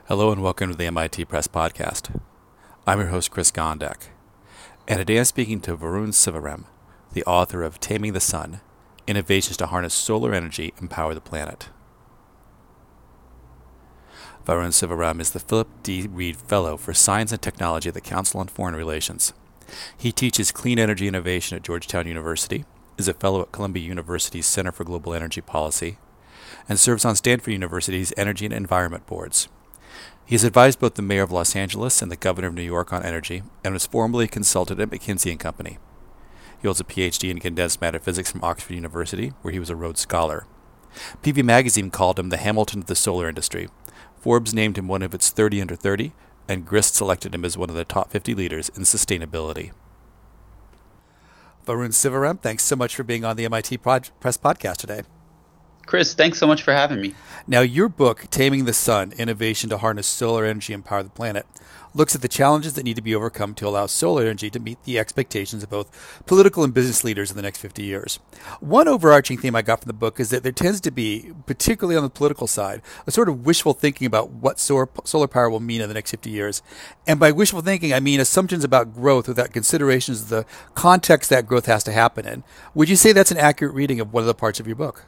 Hello and welcome to the MIT Press Podcast. I'm your host, Chris Gondek, and today I'm speaking to Varun Sivaram, the author of Taming the Sun, Innovations to Harness Solar Energy and Power the Planet. Varun Sivaram is the Philip D. Reed Fellow for Science and Technology at the Council on Foreign Relations. He teaches clean energy innovation at Georgetown University, is a fellow at Columbia University's Center for Global Energy Policy, and serves on Stanford University's Energy and Environment boards. He has advised both the mayor of Los Angeles and the governor of New York on energy, and was formerly a consultant at McKinsey & Company. He holds a PhD in condensed matter physics from Oxford University, where he was a Rhodes Scholar. PV Magazine called him the Hamilton of the solar industry. Forbes named him one of its 30 under 30, and Grist selected him as one of the top 50 leaders in sustainability. Varun Sivaram, thanks so much for being on the MIT Press Podcast today. Chris, thanks so much for having me. Now, your book, Taming the Sun, Innovation to Harness Solar Energy and Power the Planet, looks at the challenges that need to be overcome to allow solar energy to meet the expectations of both political and business leaders in the next 50 years. One overarching theme I got from the book is that there tends to be, particularly on the political side, a sort of wishful thinking about what solar power will mean in the next 50 years. And by wishful thinking, I mean assumptions about growth without considerations of the context that growth has to happen in. Would you say that's an accurate reading of one of the parts of your book?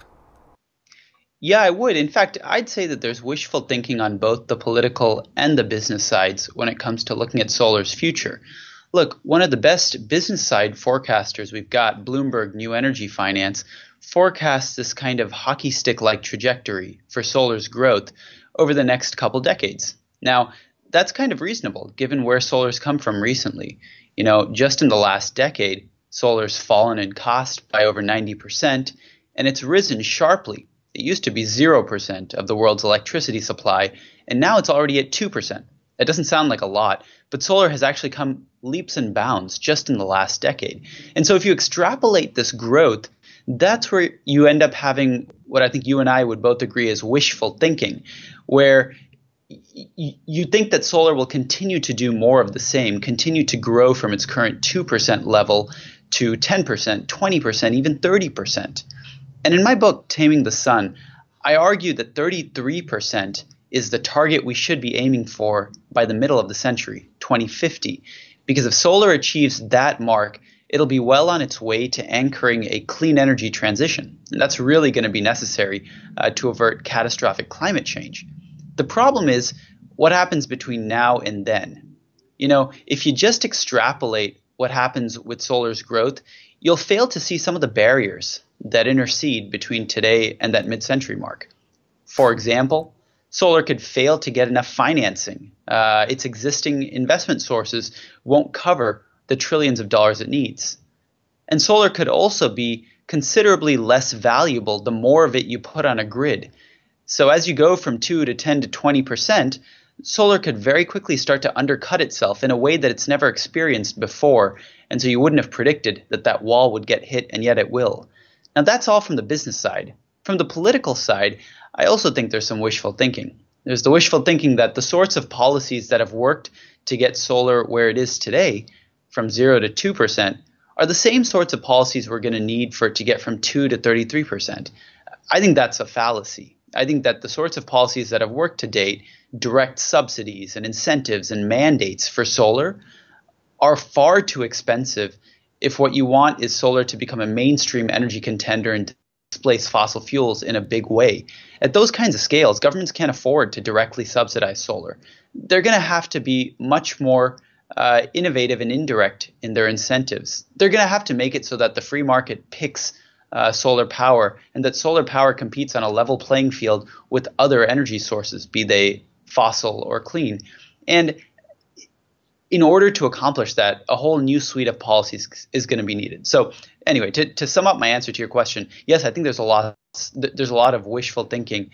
Yeah, I would. In fact, I'd say that there's wishful thinking on both the political and the business sides when it comes to looking at solar's future. Look, one of the best business side forecasters we've got, Bloomberg New Energy Finance, forecasts this kind of hockey stick-like trajectory for solar's growth over the next couple decades. Now, that's kind of reasonable given where solar's come from recently. You know, just in the last decade, solar's fallen in cost by over 90%, and it's risen sharply. It used to be 0% of the world's electricity supply, and now it's already at 2%. That doesn't sound like a lot, but solar has actually come leaps and bounds just in the last decade. And so if you extrapolate this growth, that's where you end up having what I think you and I would both agree is wishful thinking, where you think that solar will continue to do more of the same, continue to grow from its current 2% level to 10%, 20%, even 30%. And in my book, Taming the Sun, I argue that 33% is the target we should be aiming for by the middle of the century, 2050. Because if solar achieves that mark, it'll be well on its way to anchoring a clean energy transition. And that's really going to be necessary to avert catastrophic climate change. The problem is what happens between now and then. You know, if you just extrapolate what happens with solar's growth, you'll fail to see some of the barriers that intercede between today and that mid-century mark. For example, solar could fail to get enough financing. Its existing investment sources won't cover the trillions of dollars it needs. And solar could also be considerably less valuable the more of it you put on a grid. So as you go from 2 to 10 to 20%, solar could very quickly start to undercut itself in a way that it's never experienced before, and so you wouldn't have predicted that that wall would get hit, and yet it will. Now that's all from the business side. From the political side, I also think there's some wishful thinking. There's the wishful thinking that the sorts of policies that have worked to get solar where it is today, from 0 to 2%, are the same sorts of policies we're going to need for it to get from 2 to 33%. I think that's a fallacy. I think that the sorts of policies that have worked to date, direct subsidies and incentives and mandates for solar, are far too expensive if what you want is solar to become a mainstream energy contender and displace fossil fuels in a big way. At those kinds of scales, governments can't afford to directly subsidize solar. They're going to have to be much more innovative and indirect in their incentives. They're going to have to make it so that the free market picks solar power and that solar power competes on a level playing field with other energy sources, be they fossil or clean. And in order to accomplish that, a whole new suite of policies is going to be needed. So anyway, to sum up my answer to your question, yes, I think there's a lot of wishful thinking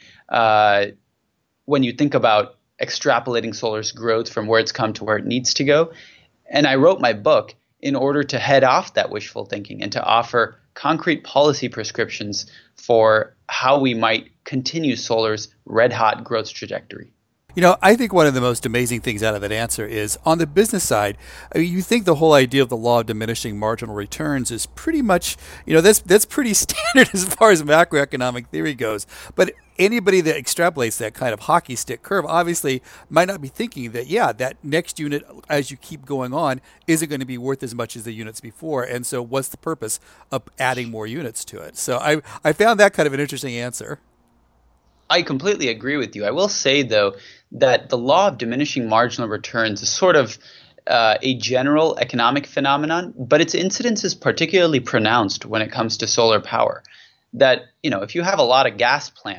when you think about extrapolating solar's growth from where it's come to where it needs to go. And I wrote my book in order to head off that wishful thinking and to offer concrete policy prescriptions for how we might continue solar's red-hot growth trajectory. I think one of the most amazing things out of that answer is on the business side. I mean, you think the whole idea of the law of diminishing marginal returns is pretty much, that's pretty standard as far as macroeconomic theory goes. But anybody that extrapolates that kind of hockey stick curve obviously might not be thinking that, yeah, that next unit, as you keep going on, isn't going to be worth as much as the units before. And so what's the purpose of adding more units to it? So I found that kind of an interesting answer. I completely agree with you. I will say, though, that the law of diminishing marginal returns is sort of a general economic phenomenon, but its incidence is particularly pronounced when it comes to solar power. That, if you have a lot of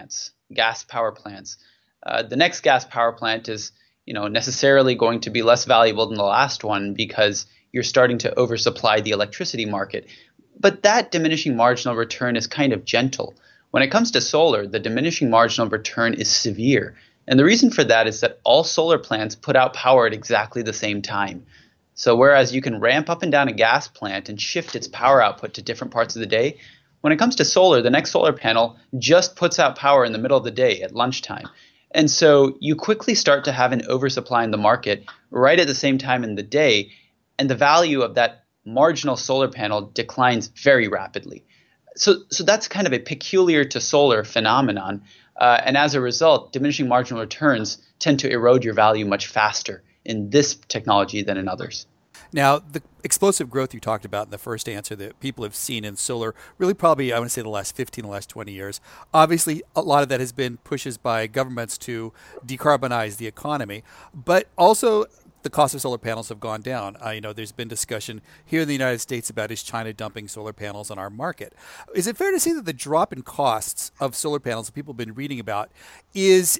gas power plants, the next gas power plant is, necessarily going to be less valuable than the last one because you're starting to oversupply the electricity market. But that diminishing marginal return is kind of gentle. When it comes to solar, the diminishing marginal return is severe. And the reason for that is that all solar plants put out power at exactly the same time. So whereas you can ramp up and down a gas plant and shift its power output to different parts of the day, when it comes to solar, the next solar panel just puts out power in the middle of the day at lunchtime. And so you quickly start to have an oversupply in the market right at the same time in the day, and the value of that marginal solar panel declines very rapidly. So that's kind of a peculiar to solar phenomenon. And as a result, diminishing marginal returns tend to erode your value much faster in this technology than in others. Now, the explosive growth you talked about in the first answer that people have seen in solar, really probably, I want to say the last 15, the last 20 years, obviously a lot of that has been pushes by governments to decarbonize the economy, but also the cost of solar panels have gone down. There's been discussion here in the United States about is China dumping solar panels on our market. Is it fair to say that the drop in costs of solar panels that people have been reading about is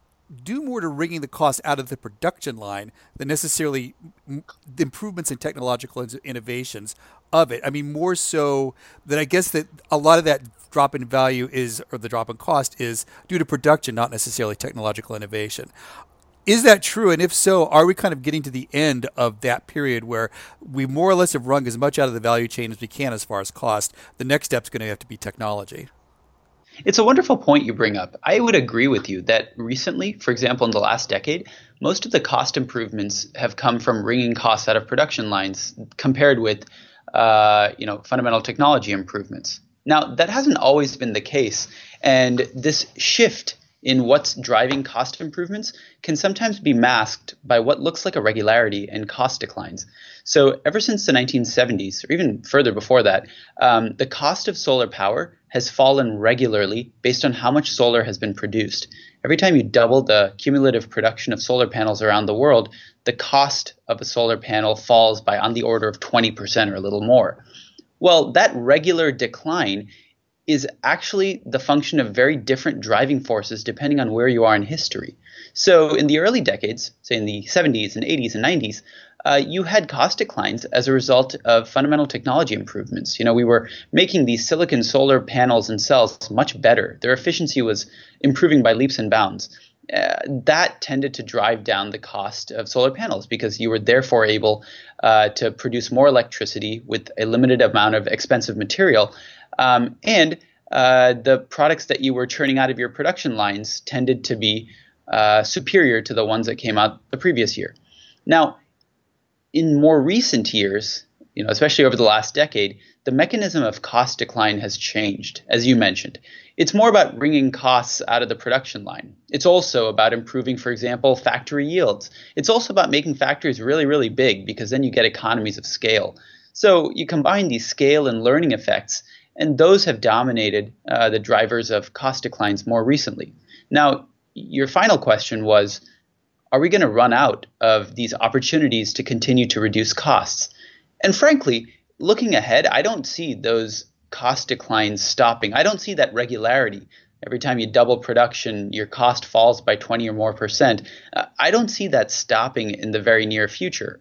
due more to wringing the cost out of the production line than necessarily the improvements in technological innovations of it? I mean, more so that I guess that a lot of that drop in value or the drop in cost is due to production, not necessarily technological innovation. Is that true? And if so, are we kind of getting to the end of that period where we more or less have wrung as much out of the value chain as we can as far as cost? The next step's going to have to be technology. It's a wonderful point you bring up. I would agree with you that recently, for example, in the last decade, most of the cost improvements have come from wringing costs out of production lines compared with fundamental technology improvements. Now, that hasn't always been the case, and this shift in what's driving cost improvements can sometimes be masked by what looks like a regularity in cost declines. So ever since the 1970s, or even further before that, the cost of solar power has fallen regularly based on how much solar has been produced. Every time you double the cumulative production of solar panels around the world, the cost of a solar panel falls by on the order of 20% or a little more. Well, that regular decline is actually the function of very different driving forces depending on where you are in history. So in the early decades, say in the 70s and 80s and 90s, you had cost declines as a result of fundamental technology improvements. We were making these silicon solar panels and cells much better. Their efficiency was improving by leaps and bounds. That tended to drive down the cost of solar panels because you were therefore able to produce more electricity with a limited amount of expensive material. And the products that you were churning out of your production lines tended to be superior to the ones that came out the previous year. Now, in more recent years, especially over the last decade, the mechanism of cost decline has changed, as you mentioned. It's more about wringing costs out of the production line. It's also about improving, for example, factory yields. It's also about making factories really, really big because then you get economies of scale. So you combine these scale and learning effects, and those have dominated the drivers of cost declines more recently. Now, your final question was, are we going to run out of these opportunities to continue to reduce costs? And frankly, looking ahead, I don't see those cost declines stopping. I don't see that regularity. Every time you double production, your cost falls by 20 or more percent. I don't see that stopping in the very near future.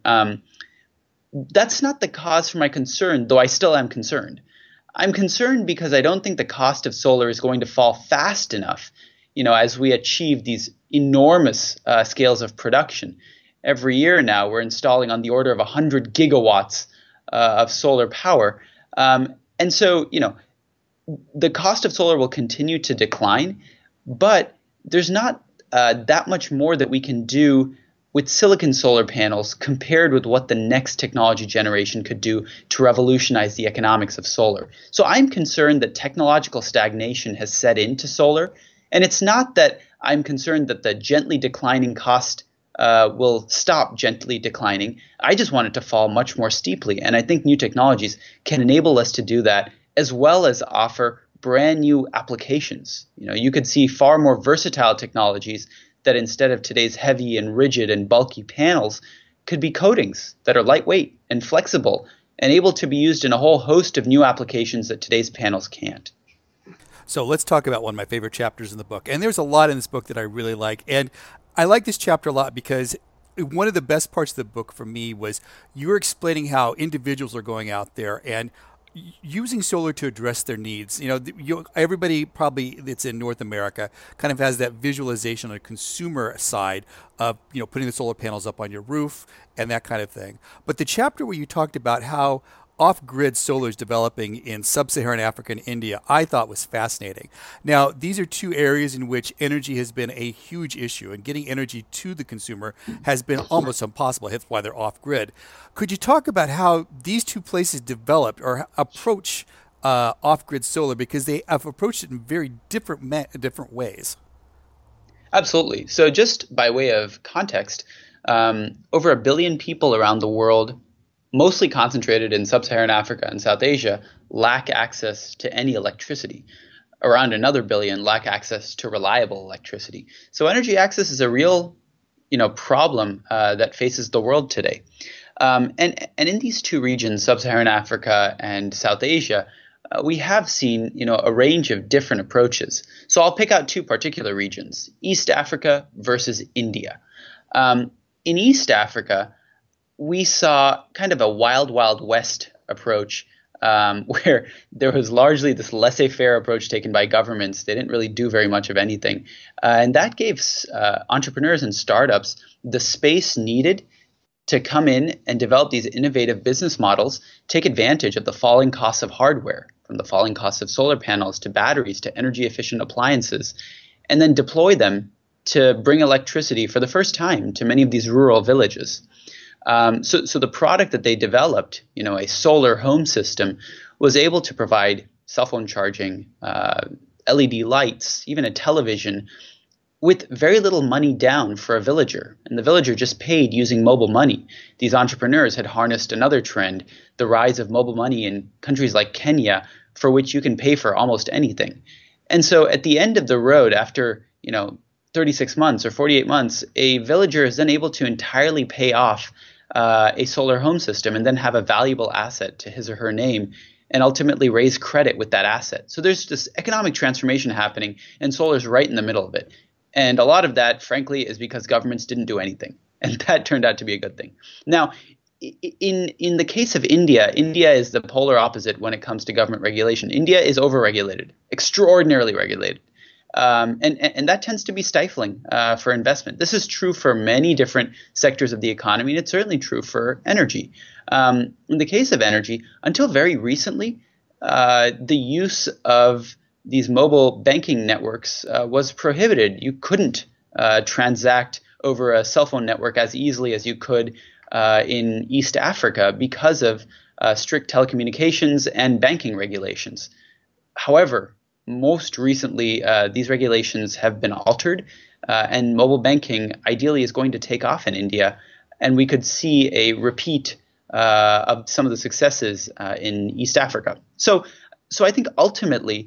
That's not the cause for my concern, though I still am concerned. I'm concerned because I don't think the cost of solar is going to fall fast enough, as we achieve these enormous scales of production. Every year now, we're installing on the order of 100 gigawatts of solar power. And so, the cost of solar will continue to decline, but there's not that much more that we can do with silicon solar panels compared with what the next technology generation could do to revolutionize the economics of solar. So I'm concerned that technological stagnation has set into solar. And it's not that I'm concerned that the gently declining cost will stop gently declining. I just want it to fall much more steeply. And I think new technologies can enable us to do that, as well as offer brand new applications. You could see far more versatile technologies that, instead of today's heavy and rigid and bulky panels, could be coatings that are lightweight and flexible and able to be used in a whole host of new applications that today's panels can't. So let's talk about one of my favorite chapters in the book. And there's a lot in this book that I really like. And I like this chapter a lot because one of the best parts of the book for me was you were explaining how individuals are going out there and using solar to address their needs. Everybody probably that's in North America kind of has that visualization on the consumer side of, putting the solar panels up on your roof and that kind of thing. But the chapter where you talked about how off-grid solar is developing in sub-Saharan Africa and India, I thought was fascinating. Now, these are two areas in which energy has been a huge issue, and getting energy to the consumer has been almost impossible. That's why they're off-grid. Could you talk about how these two places developed or approach off-grid solar, because they have approached it in very different ways? Absolutely. So just by way of context, over 1 billion people around the world, mostly concentrated in sub-Saharan Africa and South Asia, lack access to any electricity. Around another 1 billion lack access to reliable electricity. So energy access is a real, problem that faces the world today. And in these two regions, sub-Saharan Africa and South Asia, we have seen, a range of different approaches. So I'll pick out two particular regions: East Africa versus India. In East Africa, we saw kind of a wild, wild west approach where there was largely this laissez-faire approach taken by governments. They didn't really do very much of anything. And that gave entrepreneurs and startups the space needed to come in and develop these innovative business models, take advantage of the falling costs of hardware, from the falling costs of solar panels to batteries to energy-efficient appliances, and then deploy them to bring electricity for the first time to many of these rural villages. So the product that they developed, a solar home system, was able to provide cell phone charging, LED lights, even a television, with very little money down for a villager. And the villager just paid using mobile money. These entrepreneurs had harnessed another trend, the rise of mobile money in countries like Kenya, for which you can pay for almost anything. And so at the end of the road, after 36 months or 48 months, a villager is then able to entirely pay off a solar home system and then have a valuable asset to his or her name and ultimately raise credit with that asset. So there's this economic transformation happening, and solar is right in the middle of it. And a lot of that, frankly, is because governments didn't do anything. And that turned out to be a good thing. Now, in the case of India, India is the polar opposite when it comes to government regulation. India is overregulated, extraordinarily regulated. And that tends to be stifling for investment. This is true for many different sectors of the economy, and it's certainly true for energy. In the case of energy, until very recently, the use of these mobile banking networks was prohibited. You couldn't transact over a cell phone network as easily as you could in East Africa because of strict telecommunications and banking regulations. However, most recently, these regulations have been altered, and mobile banking ideally is going to take off in India, and we could see a repeat of some of the successes in East Africa. So I think ultimately,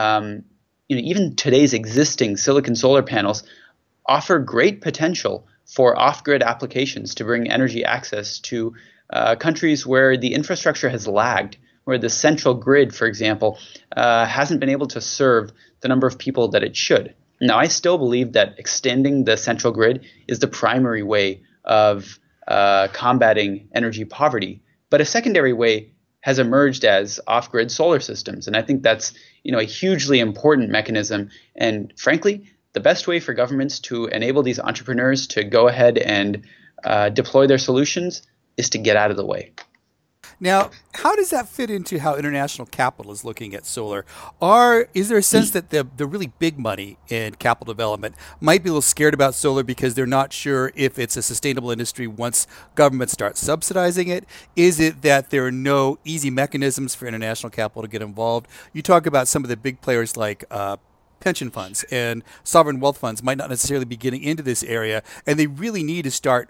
even today's existing silicon solar panels offer great potential for off-grid applications to bring energy access to countries where the infrastructure has lagged, where the central grid, for example, hasn't been able to serve the number of people that it should. Now, I still believe that extending the central grid is the primary way of combating energy poverty, but a secondary way has emerged as off-grid solar systems, and I think that's a hugely important mechanism. And frankly, the best way for governments to enable these entrepreneurs to go ahead and deploy their solutions is to get out of the way. Now, how does that fit into how international capital is looking at solar? Is there a sense that the really big money in capital development might be a little scared about solar because they're not sure if it's a sustainable industry once governments start subsidizing it? Is it that there are no easy mechanisms for international capital to get involved? You talk about some of the big players like pension funds and sovereign wealth funds might not necessarily be getting into this area, and they really need to start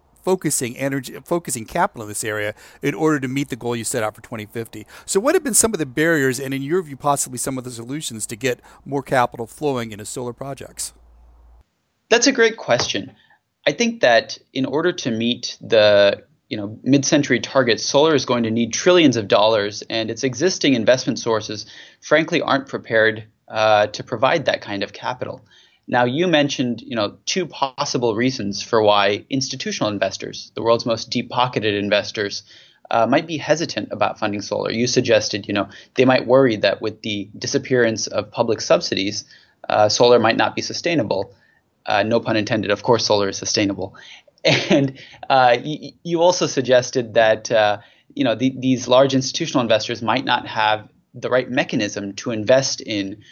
focusing capital in this area in order to meet the goal you set out for 2050. So what have been some of the barriers and in your view possibly some of the solutions to get more capital flowing into solar projects? That's a great question. I think that in order to meet the mid-century targets, solar is going to need trillions of dollars, and its existing investment sources, frankly, aren't prepared to provide that kind of capital. Now, you mentioned, two possible reasons for why institutional investors, the world's most deep-pocketed investors, might be hesitant about funding solar. You suggested, they might worry that with the disappearance of public subsidies, solar might not be sustainable. No pun intended. Of course, solar is sustainable. And you also suggested that, these large institutional investors might not have the right mechanism to invest in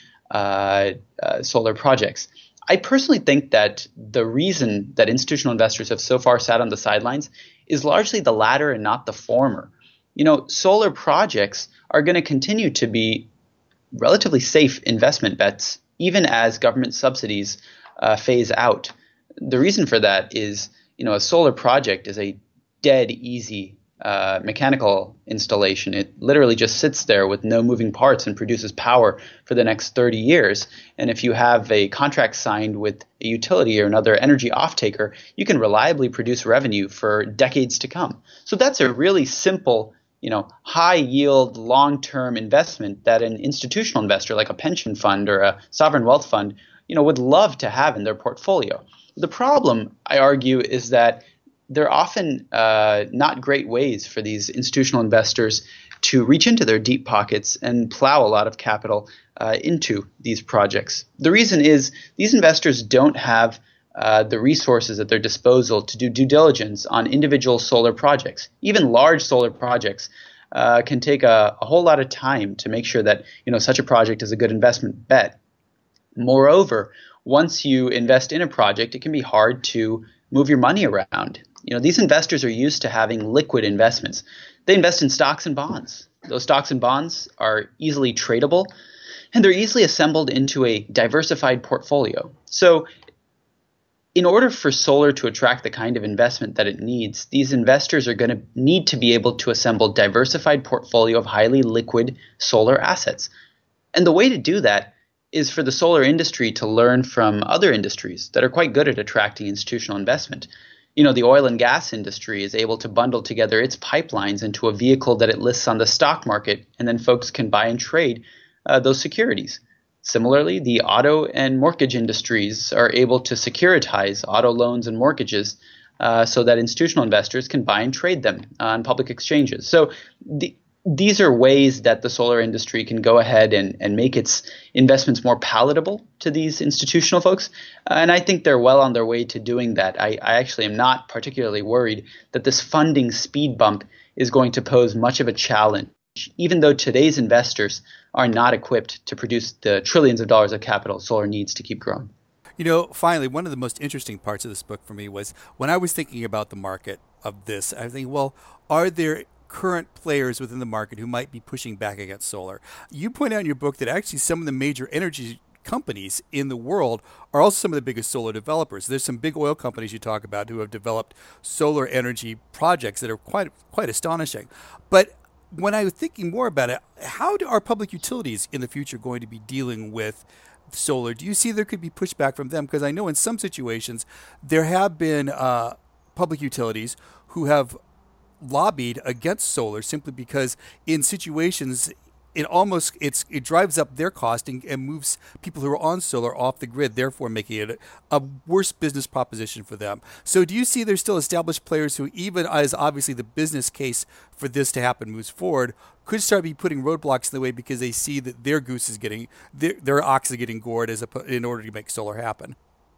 solar projects. I personally think that the reason that institutional investors have so far sat on the sidelines is largely the latter and not the former. Solar projects are going to continue to be relatively safe investment bets, even as government subsidies phase out. The reason for that is, a solar project is a dead easy mechanical installation. It literally just sits there with no moving parts and produces power for the next 30 years. And if you have a contract signed with a utility or another energy off-taker, you can reliably produce revenue for decades to come. So that's a really simple, high yield, long-term investment that an institutional investor like a pension fund or a sovereign wealth fund, would love to have in their portfolio. The problem, I argue, is that there are often not great ways for these institutional investors to reach into their deep pockets and plow a lot of capital into these projects. The reason is these investors don't have the resources at their disposal to do due diligence on individual solar projects. Even large solar projects can take a whole lot of time to make sure that such a project is a good investment bet. Moreover, once you invest in a project, it can be hard to move your money around. These investors are used to having liquid investments. They invest in stocks and bonds. Those stocks and bonds are easily tradable, and they're easily assembled into a diversified portfolio. So in order for solar to attract the kind of investment that it needs, these investors are going to need to be able to assemble a diversified portfolio of highly liquid solar assets. And the way to do that is for the solar industry to learn from other industries that are quite good at attracting institutional investment. The oil and gas industry is able to bundle together its pipelines into a vehicle that it lists on the stock market, and then folks can buy and trade those securities. Similarly, the auto and mortgage industries are able to securitize auto loans and mortgages so that institutional investors can buy and trade them on public exchanges. So these are ways that the solar industry can go ahead and make its investments more palatable to these institutional folks. And I think they're well on their way to doing that. I actually am not particularly worried that this funding speed bump is going to pose much of a challenge, even though today's investors are not equipped to produce the trillions of dollars of capital solar needs to keep growing. Finally, one of the most interesting parts of this book for me was when I was thinking about the market of this, I think, well, are there current players within the market who might be pushing back against solar? You point out in your book that actually some of the major energy companies in the world are also some of the biggest solar developers. There's some big oil companies you talk about who have developed solar energy projects that are quite astonishing. But when I was thinking more about it, how are public utilities in the future going to be dealing with solar? Do you see there could be pushback from them? Because I know in some situations there have been public utilities who have lobbied against solar simply because in situations it drives up their cost and moves people who are on solar off the grid, therefore making it a worse business proposition for them. So do you see there's still established players who, even as obviously the business case for this to happen moves forward, could start be putting roadblocks in the way because they see that their goose is getting their ox is getting gored in order to make solar happen?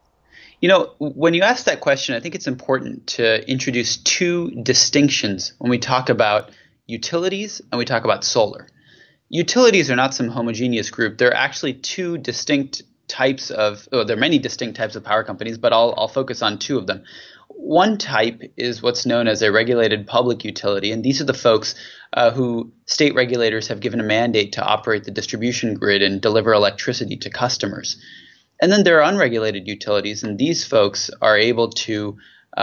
When you ask that question, I think it's important to introduce two distinctions when we talk about, utilities and we talk about solar. Utilities are not some homogeneous group. They're actually two distinct types of, there are many distinct types of power companies, but I'll focus on two of them. One type is what's known as a regulated public utility, and these are the folks who state regulators have given a mandate to operate the distribution grid and deliver electricity to customers. And then there are unregulated utilities, and these folks are able to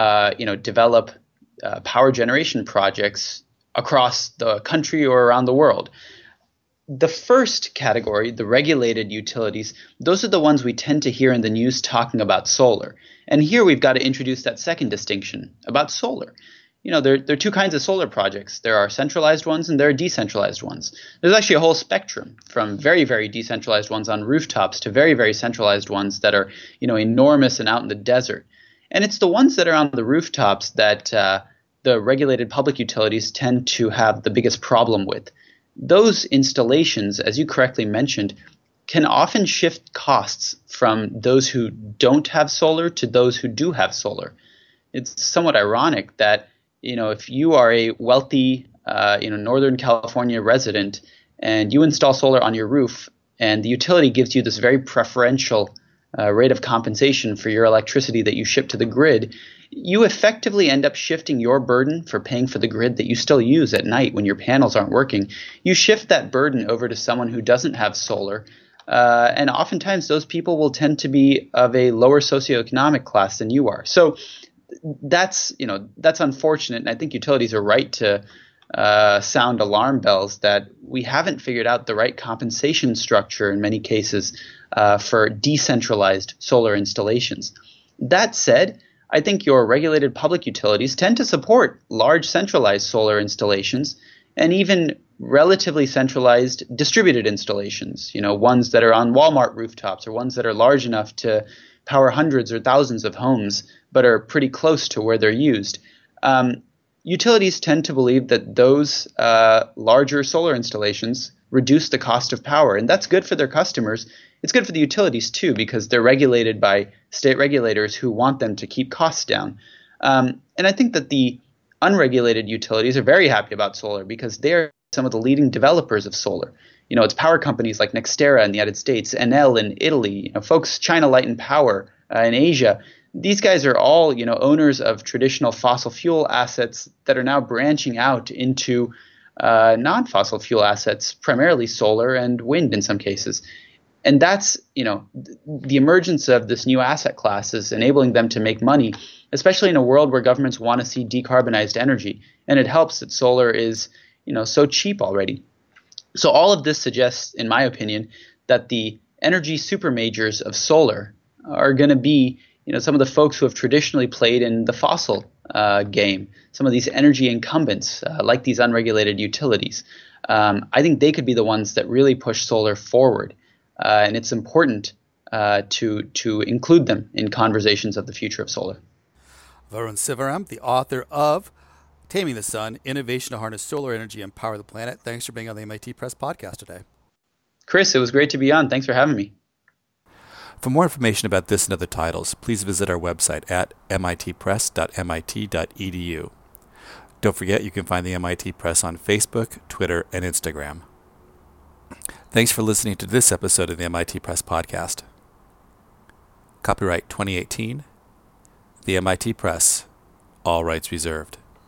develop power generation projects across the country or around the world. The first category, the regulated utilities, those are the ones we tend to hear in the news talking about solar. And here we've got to introduce that second distinction about solar. There are two kinds of solar projects. There are centralized ones and there are decentralized ones. There's actually a whole spectrum from very, very decentralized ones on rooftops to very, very centralized ones that are, enormous and out in the desert. And it's the ones that are on the rooftops that the regulated public utilities tend to have the biggest problem with. Those installations, as you correctly mentioned, can often shift costs from those who don't have solar to those who do have solar. It's somewhat ironic that, if you are a wealthy, Northern California resident and you install solar on your roof and the utility gives you this very preferential rate of compensation for your electricity that you ship to the grid, you effectively end up shifting your burden for paying for the grid that you still use at night when your panels aren't working. You shift that burden over to someone who doesn't have solar, and oftentimes those people will tend to be of a lower socioeconomic class than you are. So that's unfortunate, and I think utilities are right to sound alarm bells that we haven't figured out the right compensation structure in many cases for decentralized solar installations. That said, I think your regulated public utilities tend to support large centralized solar installations and even relatively centralized distributed installations, ones that are on Walmart rooftops or ones that are large enough to power hundreds or thousands of homes but are pretty close to where they're used. Utilities tend to believe that those larger solar installations reduce the cost of power, and that's good for their customers. It's good for the utilities too because they're regulated by state regulators who want them to keep costs down. And I think that the unregulated utilities are very happy about solar because they're some of the leading developers of solar. It's power companies like NextEra in the United States, Enel in Italy, folks, China Light and Power in Asia. These guys are all, owners of traditional fossil fuel assets that are now branching out into non-fossil fuel assets, primarily solar and wind in some cases. And that's, the emergence of this new asset class is enabling them to make money, especially in a world where governments want to see decarbonized energy. And it helps that solar is, so cheap already. So all of this suggests, in my opinion, that the energy supermajors of solar are going to be, some of the folks who have traditionally played in the fossil game, some of these energy incumbents, like these unregulated utilities. I think they could be the ones that really push solar forward. And it's important to include them in conversations of the future of solar. Varun Sivaram, the author of Taming the Sun, Innovation to Harness Solar Energy and Power the Planet. Thanks for being on the MIT Press podcast today. Chris, it was great to be on. Thanks for having me. For more information about this and other titles, please visit our website at mitpress.mit.edu. Don't forget you can find the MIT Press on Facebook, Twitter, and Instagram. Thanks for listening to this episode of the MIT Press podcast. Copyright 2018, the MIT Press, all rights reserved.